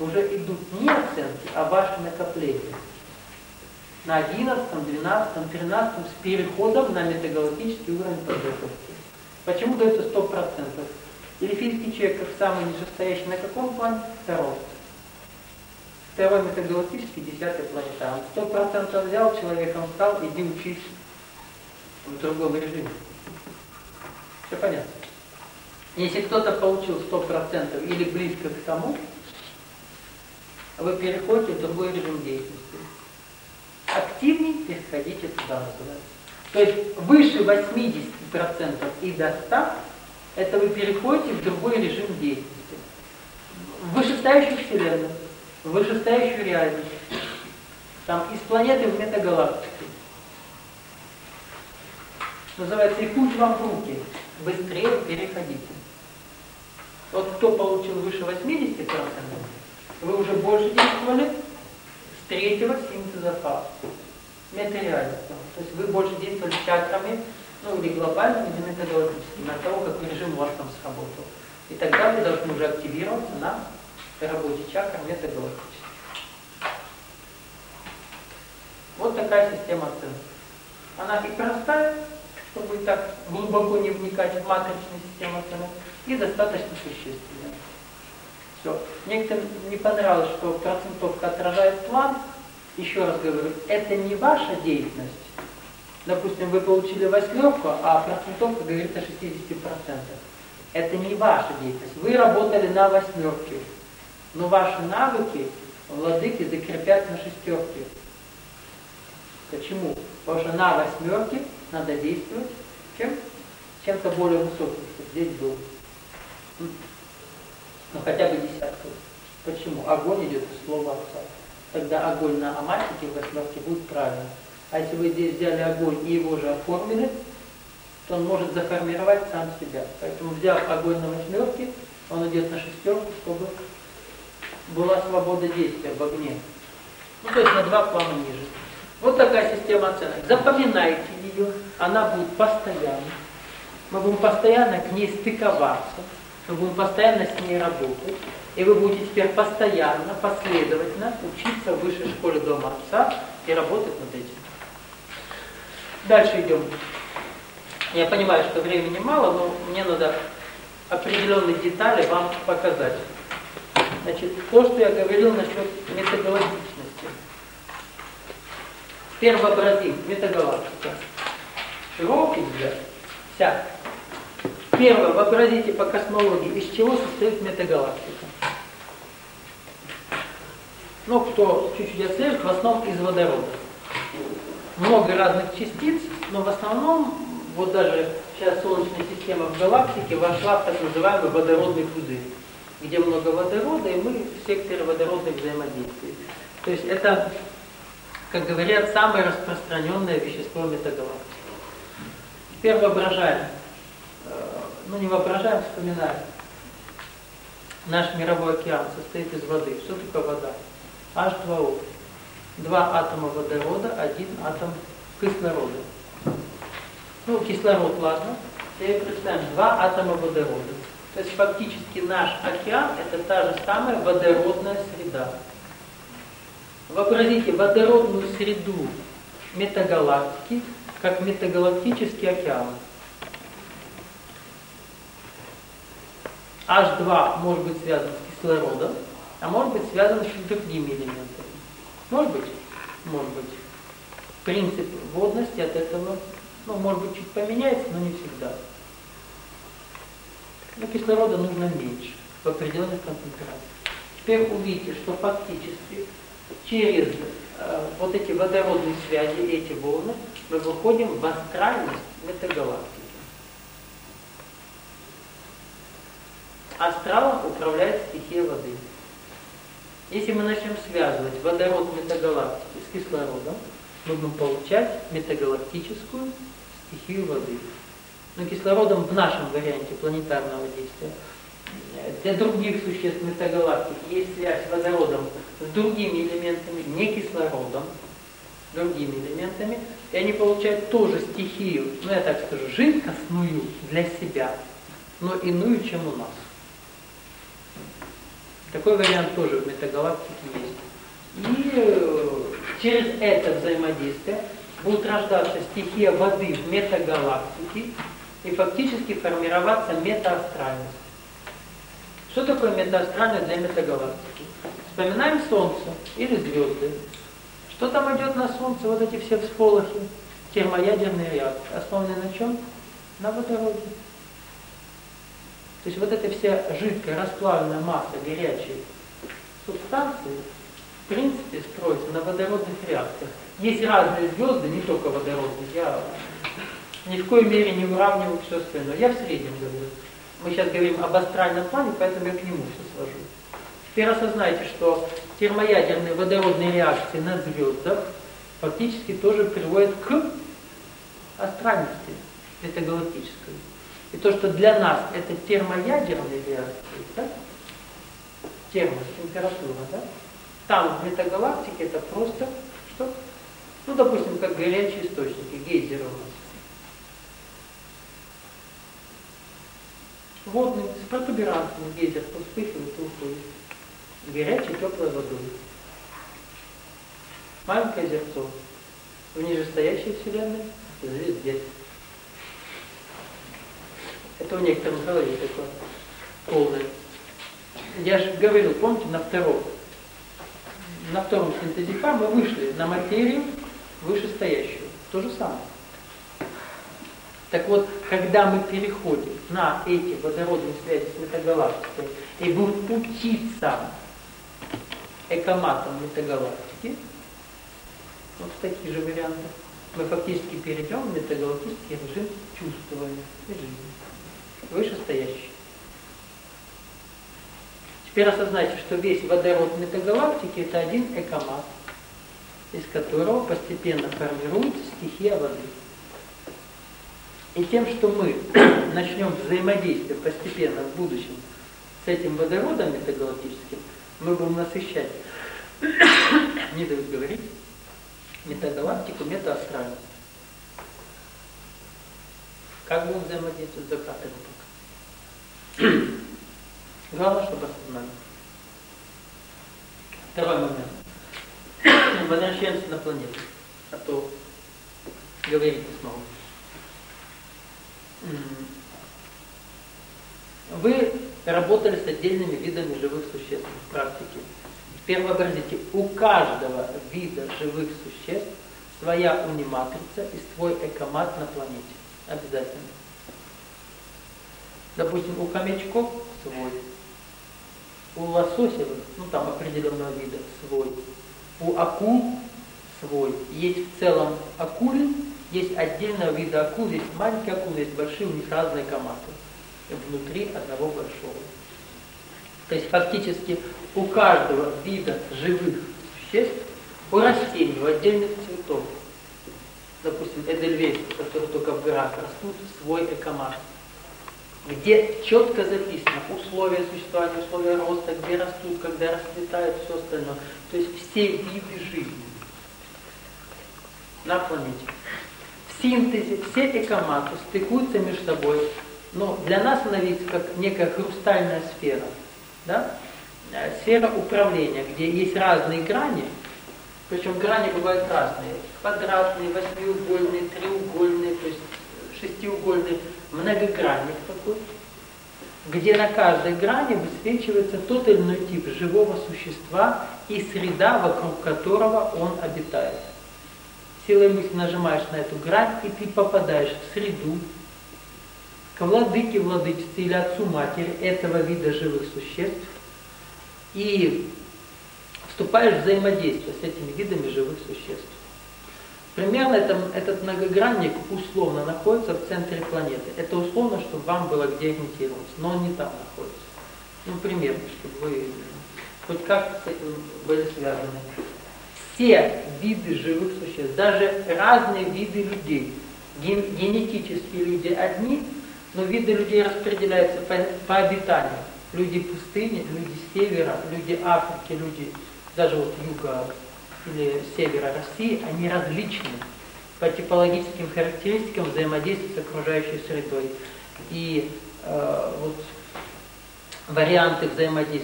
уже идут не оценки, а ваши накопления. На 11, 12, 13 с переходом на метагалактический уровень подготовки. Почему дается 100%? Эльфийский человек, как самый нижестоящий, на каком плане? Втором. Второй метагалактический, 10-й планета. Он 100% взял, человеком стал, иди учись в другом режиме. Все понятно? Если кто-то получил 100% или близко к тому, вы переходите в другой режим деятельности. Активнее переходите туда. То есть выше 80% и до 100% это вы переходите в другой режим деятельности. В вышестоящую вселенную, в вышестоящую реальность. Там из планеты в метагалактику. Называется, и путь вам в руки. Быстрее переходите. Вот кто получил выше 80%, вы уже больше действовали с третьего синтеза метареальности. То есть вы больше действовали чакрами, ну или глобальными, или метагалактическими, от того, какой режим у вас там сработал. И тогда вы должны уже активироваться на работе чакр метагалактических. Вот такая система оценки. Она и простая, чтобы и так глубоко не вникать в матричную систему оценок, и достаточно существенная. Все. Некоторым не понравилось, что процентовка отражает план. Еще раз говорю, это не ваша деятельность. Допустим, вы получили 8, а процентовка говорит о 60%. Это не ваша деятельность. Вы работали на 8, но ваши навыки владыки закрепят на 6. Почему? Потому что на 8 надо действовать чем-то более высоким, чтобы здесь был. Ну хотя бы 10. Почему? Огонь идет из слова отца. Тогда огонь на аматике в 8 будет правильно. А если вы здесь взяли огонь и его же оформили, то он может заформировать сам себя. Поэтому, взяв огонь на 8, он идет на 6, чтобы была свобода действия в огне. Ну, то есть на 2 плана ниже. Вот такая система оценок. Запоминайте ее, она будет постоянно. Мы будем постоянно к ней стыковаться, мы будем постоянно с ней работать. И вы будете теперь постоянно, последовательно учиться в высшей школе Дома Отца и работать над этим. Дальше идем. Я понимаю, что времени мало, но мне надо определенные детали вам показать. Значит, то, что я говорил насчет метагалактичности. Первообразим, метагалактика. Широкий взгляд. Вся. Первое, вообразите по космологии, из чего состоит метагалактика. Ну, кто чуть-чуть отслеживает, в основном из водорода. Много разных частиц, но в основном, вот даже сейчас Солнечная система в галактике вошла в так называемый водородный пузырь, где много водорода, и мы в секторе водородных взаимодействий. То есть это, как говорят, самое распространенное вещество метагалактики. Теперь воображаем, ну не воображаем, вспоминаем. Наш мировой океан состоит из воды. Что такое вода? H2O. 2 атома водорода, 1 атом кислорода. Ну, кислород, ладно. Теперь представим, 2 атома водорода. То есть фактически наш океан – это та же самая водородная среда. Вообразите водородную среду метагалактики, как метагалактический океан. H2 может быть связан с кислородом, а может быть связан с другими элементами. Может быть? Может быть. Принцип водности от этого, ну, может быть, чуть поменяется, но не всегда. Но кислорода нужно меньше, в определенных концентрациях. Теперь увидите, что фактически через вот эти водородные связи, эти волны, мы выходим в астральность метагалактики. Астралом управляет стихия воды. Если мы начнем связывать водород метагалактики с кислородом, мы будем получать метагалактическую стихию воды. Но кислородом в нашем варианте планетарного действия для других существ метагалактики есть связь водородом с другими элементами, не кислородом, другими элементами, и они получают тоже стихию, ну я так скажу, жидкостную для себя, но иную, чем у нас. Такой вариант тоже в метагалактике есть. И через это взаимодействие будет рождаться стихия воды в метагалактике и фактически формироваться метаастральность. Что такое метаастральность для метагалактики? Вспоминаем Солнце или звезды. Что там идет на Солнце? Вот эти все всполохи, термоядерные реакции. Основаны на чем? На водороде. То есть вот эта вся жидкая расплавленная масса горячей субстанции в принципе строится на водородных реакциях. Есть разные звезды, не только водородные. Я ни в коей мере не уравниваю все остальное. Я в среднем говорю. Мы сейчас говорим об астральном плане, поэтому я к нему все свожу. Теперь осознайте, что термоядерные водородные реакции на звездах фактически тоже приводят к астральности метагалактической. И то, что для нас это термоядерные реакции, да? Температура, да? Там в метагалактике это просто что? Ну, допустим, как горячие источники, гейзеры у нас. Водный, с протуберанцами гейзер вспыхивает и уходит. Горячей, теплой водой. Маленькое озерцо. В нижестоящей вселенной звезде. Это у некоторых в голове такое полное. Я же говорил, помните, на втором синтезе Х мы вышли на материю вышестоящую. То же самое. Так вот, когда мы переходим на эти водородные связи с метагалактикой и будем учиться экоматам метагалактики, вот такие же варианты, мы фактически перейдем в метагалактический режим чувствования и жизни. Вышестоящий. Теперь осознайте, что весь водород метагалактики это один экомат, из которого постепенно формируется стихия воды. И тем, что мы начнем взаимодействие постепенно в будущем с этим водородом метагалактическим, мы будем насыщать, не дают говорить, метагалактику, метаастральность. Как будем взаимодействовать с закатами пока. Главное, чтобы осознали. Второй момент. Возвращаемся на планету, а то говорить не смогу. Вы работали с отдельными видами живых существ в практике. Теперь вообразите, у каждого вида живых существ своя униматрица и свой экомат на планете. Обязательно. Допустим, у хомячков свой, у лососевых, ну там определенного вида, свой, у акул свой. Есть в целом акулы, есть отдельного вида акул, есть маленькие акулы, есть большие, у них разные коматы внутри одного большого. То есть фактически у каждого вида живых существ, у растений, у отдельных цветов, допустим, эдельвейсы, которые только в горах растут, свой экомат, где четко записано условия существования, условия роста, где растут, когда расцветают, все остальное. То есть все виды жизни на планете. В синтезе все экоматы стыкуются между собой. Но для нас она видится как некая хрустальная сфера. Да? Сфера управления, где есть разные грани, причем грани бывают разные. Квадратные, восьмиугольные, треугольные, то есть шестиугольные, многогранник такой, где на каждой грани высвечивается тот или иной тип живого существа и среда, вокруг которого он обитает. Силой мысли нажимаешь на эту грань, и ты попадаешь в среду, к владыке, владычице или отцу матери этого вида живых существ и вступаешь в взаимодействие с этими видами живых существ. Примерно этот многогранник условно находится в центре планеты. Это условно, чтобы вам было где ориентироваться, но он не там находится. Ну, примерно, чтобы вы хоть как-то с этим были связаны. Все виды живых существ, даже разные виды людей, генетически люди одни, но виды людей распределяются по обитанию. Люди пустыни, люди севера, люди Африки, люди даже вот юга или севера России, они различны по типологическим характеристикам взаимодействия с окружающей средой. И вот варианты взаимодействия